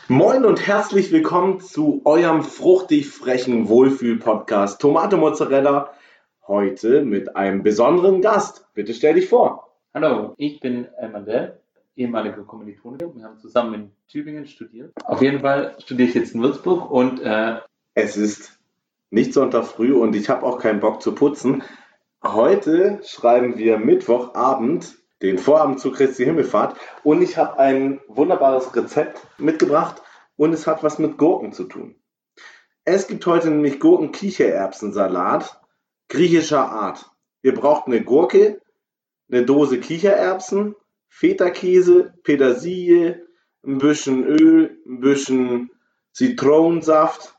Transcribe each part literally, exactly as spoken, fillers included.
Moin und herzlich willkommen zu eurem fruchtig frechen Wohlfühl-Podcast Tomate Mozzarella. Heute mit einem besonderen Gast. Bitte stell dich vor. Hallo, ich bin Mandel, ehemaliger Kommilitone. Wir haben zusammen in Tübingen studiert. Auf jeden Fall studiere ich jetzt in Würzburg und äh, Es ist nicht Sonntag früh und ich habe auch keinen Bock zu putzen. Heute schreiben wir Mittwochabend, den Vorabend zu Christi Himmelfahrt, und ich habe ein wunderbares Rezept mitgebracht und es hat was mit Gurken zu tun. Es gibt heute nämlich Gurken-Kichererbsensalat griechischer Art. Ihr braucht eine Gurke, eine Dose Kichererbsen, Feta-Käse, Petersilie, ein bisschen Öl, ein bisschen Zitronensaft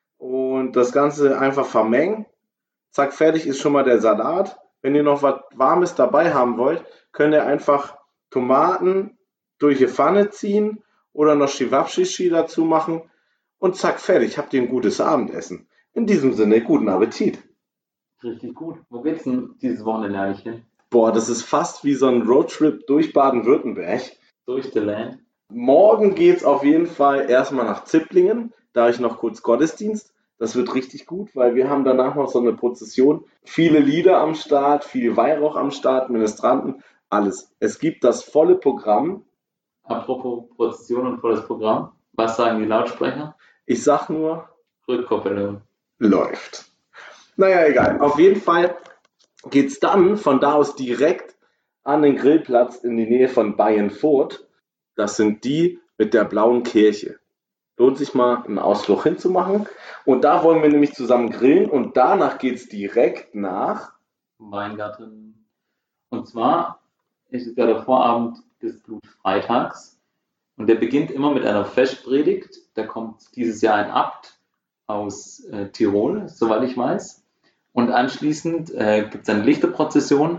und das Ganze einfach vermengen. Zack, fertig ist schon mal der Salat. Wenn ihr noch was Warmes dabei haben wollt, könnt ihr einfach Tomaten durch die Pfanne ziehen oder noch Chewabchichi dazu machen und zack, fertig. Habt ihr ein gutes Abendessen. In diesem Sinne, guten Appetit. richtig gut. Wo geht's denn dieses Wochenende eigentlich hin? Boah, das ist fast wie so ein Roadtrip durch Baden-Württemberg. Durch the land. Morgen geht's auf jeden Fall erstmal nach Zipplingen. Da habe ich noch kurz Gottesdienst. Das wird richtig gut, weil wir haben danach noch so eine Prozession. Viele Lieder am Start, viel Weihrauch am Start, Ministranten, alles. Es gibt das volle Programm. Apropos Prozession und volles Programm. Was sagen die Lautsprecher? Ich sag nur, Rückkopplung. läuft. Naja, egal. Auf jeden Fall geht's dann von da aus direkt an den Grillplatz in die Nähe von Bayernfurt. Das sind die mit der blauen Kirche. Lohnt sich mal einen Ausflug hinzumachen. Und da wollen wir nämlich zusammen grillen und danach geht's direkt nach Weingarten. Und zwar ist es ja der Vorabend des Blutfreitags und der beginnt immer mit einer Festpredigt. Da kommt dieses Jahr ein Abt aus äh, Tirol, soweit ich weiß. Und anschließend äh, gibt es eine Lichterprozession.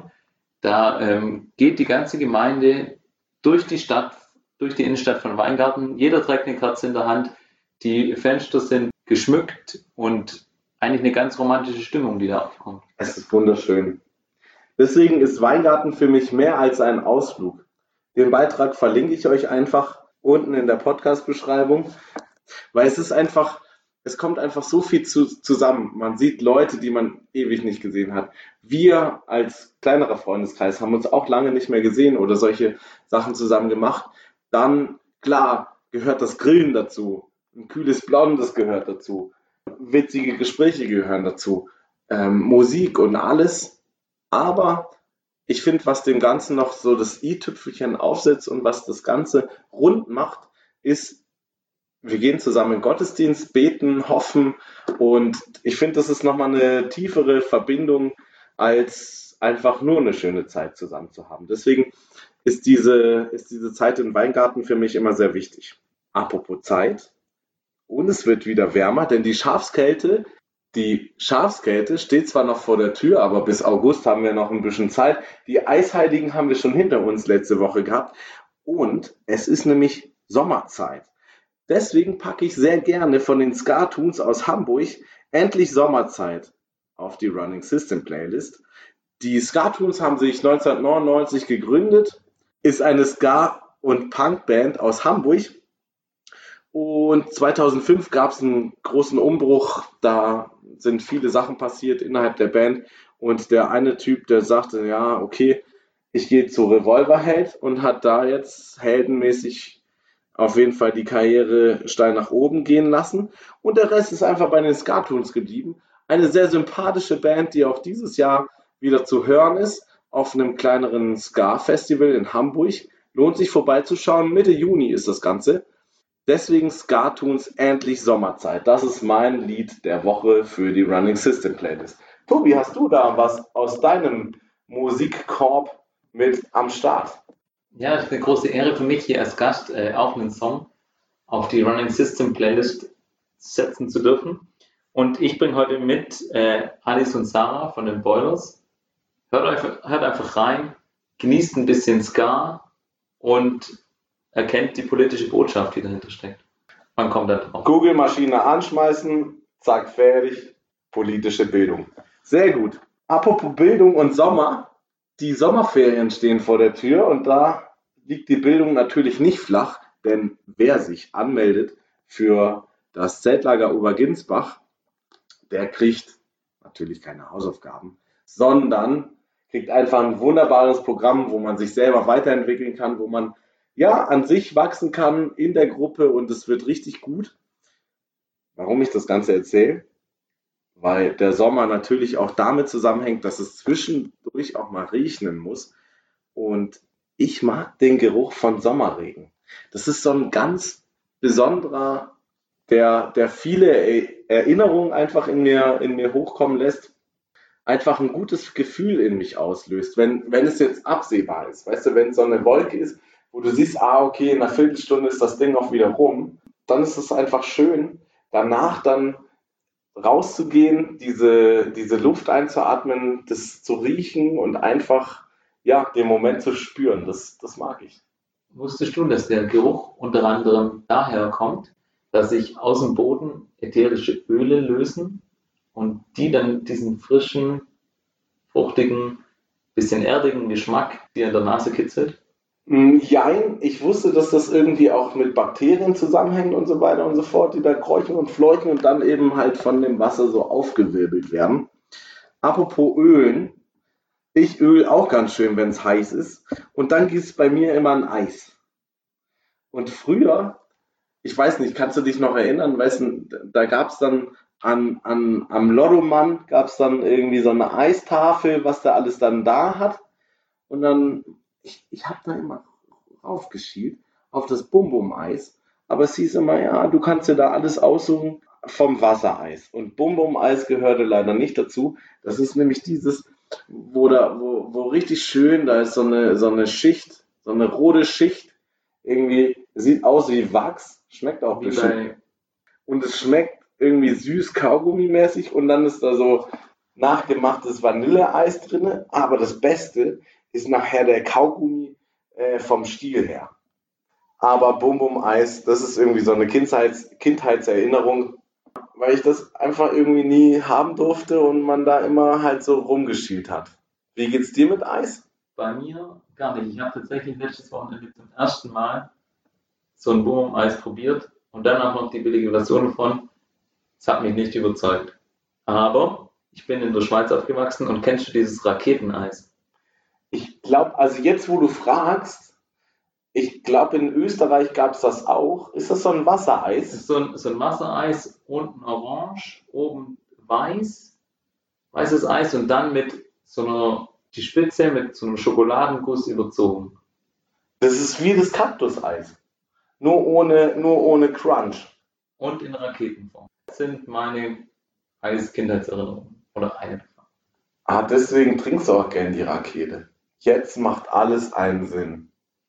Da ähm, geht die ganze Gemeinde durch die Stadt, durch die Innenstadt von Weingarten. Jeder trägt eine Kerze in der Hand. Die Fenster sind geschmückt und eigentlich eine ganz romantische Stimmung, die da aufkommt. Es ist wunderschön. Deswegen ist Weingarten für mich mehr als ein Ausflug. Den Beitrag verlinke ich euch einfach unten in der Podcast-Beschreibung, weil es ist einfach, es kommt einfach so viel zu, zusammen. Man sieht Leute, die man ewig nicht gesehen hat. Wir als kleinerer Freundeskreis haben uns auch lange nicht mehr gesehen oder solche Sachen zusammen gemacht. Dann, klar, gehört das Grillen dazu. Ein kühles Blondes gehört dazu. Witzige Gespräche gehören dazu. Ähm, Musik und alles. Aber ich finde, was dem Ganzen noch so das i-Tüpfelchen aufsetzt und was das Ganze rund macht, ist, wir gehen zusammen in den Gottesdienst, beten, hoffen und ich finde, das ist nochmal eine tiefere Verbindung, als einfach nur eine schöne Zeit zusammen zu haben. Deswegen ist diese, ist diese Zeit im Weingarten für mich immer sehr wichtig. Apropos Zeit, und es wird wieder wärmer, denn die Schafskälte Die Schafskälte steht zwar noch vor der Tür, aber bis August haben wir noch ein bisschen Zeit. Die Eisheiligen haben wir schon hinter uns letzte Woche gehabt. Und es ist nämlich Sommerzeit. Deswegen packe ich sehr gerne von den Ska-Tunes aus Hamburg endlich Sommerzeit auf die Running System Playlist. Die Ska-Tunes haben sich neunzehnhundertneunundneunzig gegründet, ist eine Ska- und Punkband aus Hamburg. Und zweitausendfünf gab es einen großen Umbruch, da sind viele Sachen passiert innerhalb der Band und der eine Typ, der sagte, ja, okay, ich gehe zu Revolverheld und hat da jetzt heldenmäßig auf jeden Fall die Karriere steil nach oben gehen lassen und der Rest ist einfach bei den Ska-Tunes geblieben. Eine sehr sympathische Band, die auch dieses Jahr wieder zu hören ist, auf einem kleineren Ska-Festival in Hamburg. Lohnt sich vorbeizuschauen, Mitte Juni ist das Ganze. Deswegen Ska-Tunes endlich Sommerzeit. Das ist mein Lied der Woche für die Running System Playlist. Tobi, hast du da was aus deinem Musikkorb mit am Start? Ja, es ist eine große Ehre für mich, hier als Gast äh, auch einen Song auf die Running System Playlist setzen zu dürfen. Und ich bringe heute mit äh, Alice und Sarah von den Boilers. Hört, euch, hört einfach rein, genießt ein bisschen Ska und erkennt die politische Botschaft, die dahinter steckt. Man kommt da drauf. Google-Maschine anschmeißen, zack, fertig, politische Bildung. Sehr gut. Apropos Bildung und Sommer, die Sommerferien stehen vor der Tür und da liegt die Bildung natürlich nicht flach, Denn wer sich anmeldet für das Zeltlager Oberginsbach, der kriegt natürlich keine Hausaufgaben, sondern kriegt einfach ein wunderbares Programm, wo man sich selber weiterentwickeln kann, wo man ja an sich wachsen kann in der Gruppe und es wird richtig gut. Warum ich das Ganze erzähle? Weil der Sommer natürlich auch damit zusammenhängt, dass es zwischendurch auch mal regnen muss. Und ich mag den Geruch von Sommerregen. Das ist so ein ganz besonderer, der, der viele Erinnerungen einfach in mir, in mir hochkommen lässt, einfach ein gutes Gefühl in mich auslöst, wenn, wenn es jetzt absehbar ist. Weißt du, wenn es so eine Wolke ist, wo du siehst, ah, okay, in einer Viertelstunde ist das Ding auch wieder rum, dann ist es einfach schön, danach dann rauszugehen, diese, diese Luft einzuatmen, das zu riechen und einfach, ja, den Moment zu spüren. Das, das mag ich. Wusstest du, dass der Geruch unter anderem daher kommt, dass sich aus dem Boden ätherische Öle lösen und die dann diesen frischen, fruchtigen, bisschen erdigen Geschmack dir in der Nase kitzelt? Jein, ich wusste, dass das irgendwie auch mit Bakterien zusammenhängt und so weiter und so fort, die da kräuchen und fleuchen und dann eben halt von dem Wasser so aufgewirbelt werden. Apropos Ölen, ich öl auch ganz schön, wenn es heiß ist. Und dann gibt es bei mir immer ein Eis. Und früher, ich weiß nicht, kannst du dich noch erinnern, weißt du, da gab es dann an, an, am Lottomann gab es dann irgendwie so eine Eistafel, was der alles dann da hat. Und dann, ich, ich habe da immer raufgeschielt auf das Bum-Bum-Eis. Aber es hieß immer, ja, du kannst dir da alles aussuchen vom Wassereis. Und Bum-Bum-Eis gehörte leider nicht dazu. Das ist nämlich dieses, wo, da, wo, wo richtig schön, da ist so eine, so eine Schicht, so eine rote Schicht. Irgendwie sieht aus wie Wachs, schmeckt auch Wie bestimmt. bei, Und es schmeckt irgendwie süß Kaugummi-mäßig und dann ist da so nachgemachtes Vanilleeis drin. Aber das Beste ist nachher der Kaugummi äh, vom Stiel her. Aber Bum Bum Eis, das ist irgendwie so eine Kindheits Kindheitserinnerung, weil ich das einfach irgendwie nie haben durfte und man da immer halt so rumgeschielt hat. Wie geht's dir mit Eis? bei mir gar nicht. Ich habe tatsächlich letztes Wochenende zum ersten Mal so ein Bum-Eis probiert und dann auch noch die billige Version davon. Es hat mich nicht überzeugt. Aber ich bin in der Schweiz aufgewachsen und kennst du dieses Raketeneis? Ich glaube, also jetzt, wo du fragst, ich glaube, in Österreich gab es das auch. Ist das so ein Es Wassereis? ist so ein, so ein Wassereis, unten orange, oben weiß, weißes Eis und dann mit so einer, die Spitze mit so einem Schokoladenguss überzogen. Das ist wie das Kaktuseis. Nur ohne, nur ohne Crunch. Und in Raketenform. Das sind meine Eis-Kindheitserinnerungen. Oder eine davon. Ah, deswegen trinkst du auch gern die Rakete. Jetzt macht alles einen Sinn.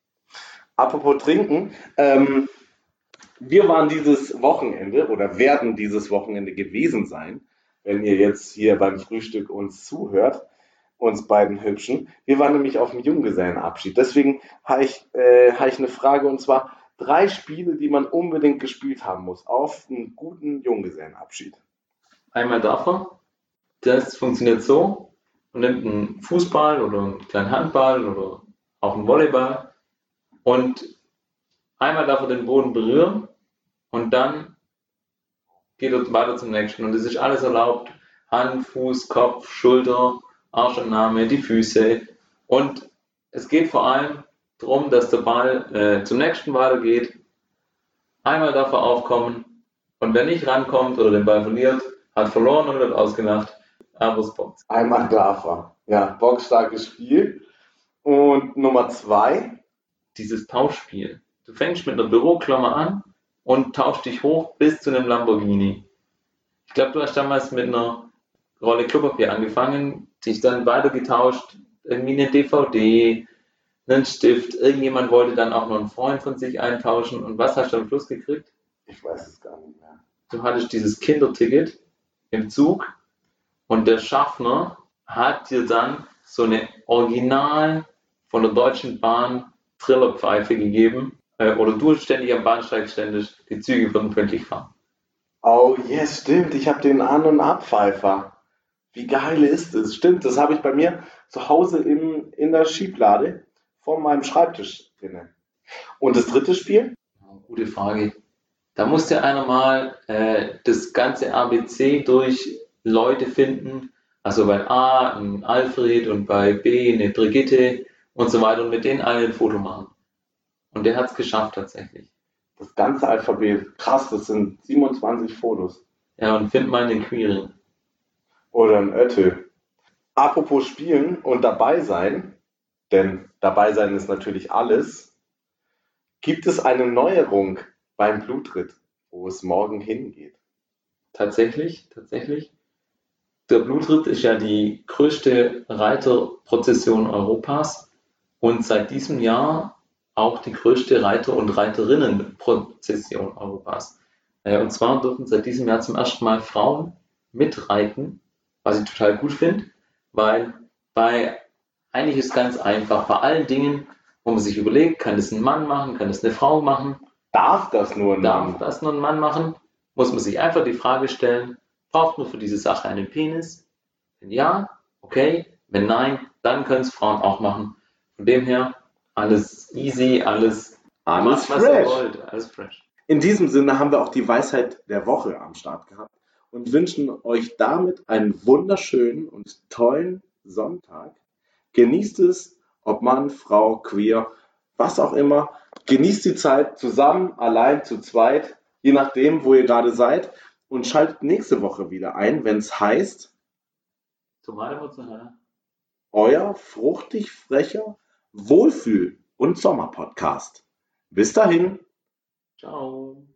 Apropos Trinken, ähm, wir waren dieses Wochenende oder werden dieses Wochenende gewesen sein, wenn ihr jetzt hier beim Frühstück uns zuhört, uns beiden Hübschen. Wir waren nämlich auf dem Junggesellenabschied. Deswegen habe ich, äh, habe ich eine Frage und zwar drei Spiele, die man unbedingt gespielt haben muss auf einen guten Junggesellenabschied. Einmal davon, das funktioniert so, man nimmt einen Fußball oder einen kleinen Handball oder auch einen Volleyball und einmal darf er den Boden berühren und dann geht er weiter zum nächsten. Und es ist alles erlaubt. Hand, Fuß, Kopf, Schulter, Arschannahme, die Füße. Und es geht vor allem darum, dass der Ball äh, zum nächsten weitergeht. Einmal darf er aufkommen und wer nicht rankommt oder den Ball verliert, hat verloren und wird ausgelacht. Aber es bockt. Einmal darf er. Ja, bockstarkes Spiel. Und Nummer zwei. Dieses Tauschspiel. Du fängst mit einer Büroklammer an und tauschst dich hoch bis zu einem Lamborghini. Ich glaube, du hast damals mit einer Rolle Klopapier angefangen, dich dann weitergetauscht, irgendwie eine D V D, einen Stift. Irgendjemand wollte dann auch noch einen Freund von sich eintauschen. Und was hast du am Schluss gekriegt? Ich weiß es gar nicht mehr. Du hattest dieses Kinderticket im Zug und der Schaffner hat dir dann so eine Original von der Deutschen Bahn Trillerpfeife gegeben, äh, oder du ständig am Bahnsteig ständest, die Züge würden pünktlich fahren. Oh, yes, stimmt. Ich habe den An- und Abpfeifer. Wie geil ist das? Stimmt, das habe ich bei mir zu Hause im, in der Schieblade vor meinem Schreibtisch drin. Und das dritte Spiel? Gute Frage. Da musste einer mal äh, das ganze A B C durch Leute finden. Also bei A ein Alfred und bei B eine Brigitte und so weiter und mit denen alle ein Foto machen. Und der hat es geschafft tatsächlich. Das ganze Alphabet. Krass, das sind siebenundzwanzig Fotos. Ja, und find mal einen Queeren. Oder ein Ötte. Apropos Spielen und dabei sein, denn dabei sein ist natürlich alles, gibt es eine Neuerung beim Blutritt, wo es morgen hingeht. Tatsächlich, tatsächlich. Der Blutritt ist ja die größte Reiterprozession Europas und seit diesem Jahr auch die größte Reiter- und Reiterinnenprozession Europas. Äh, Und zwar dürfen seit diesem Jahr zum ersten Mal Frauen mitreiten, was ich total gut finde, weil bei, eigentlich ist es ganz einfach, bei allen Dingen, wo man sich überlegt, kann das ein Mann machen, kann das eine Frau machen, Darf das nur ein darf Mann? das nur ein Mann machen, muss man sich einfach die Frage stellen, braucht man für diese Sache einen Penis? Wenn ja, okay. Wenn nein, dann können es Frauen auch machen. Von dem her, alles easy, alles, Alles macht, was ihr fresh. wollt, alles fresh. In diesem Sinne haben wir auch die Weisheit der Woche am Start gehabt und wünschen euch damit einen wunderschönen und tollen Sonntag. Genießt es, ob Mann, Frau, queer, was auch immer. Genießt die Zeit zusammen, allein, zu zweit, je nachdem, wo ihr gerade seid. Und schaltet nächste Woche wieder ein, wenn es heißt, Zumal wir zu hören. euer fruchtig frecher Wohlfühl- und Sommerpodcast. Bis dahin. Ciao.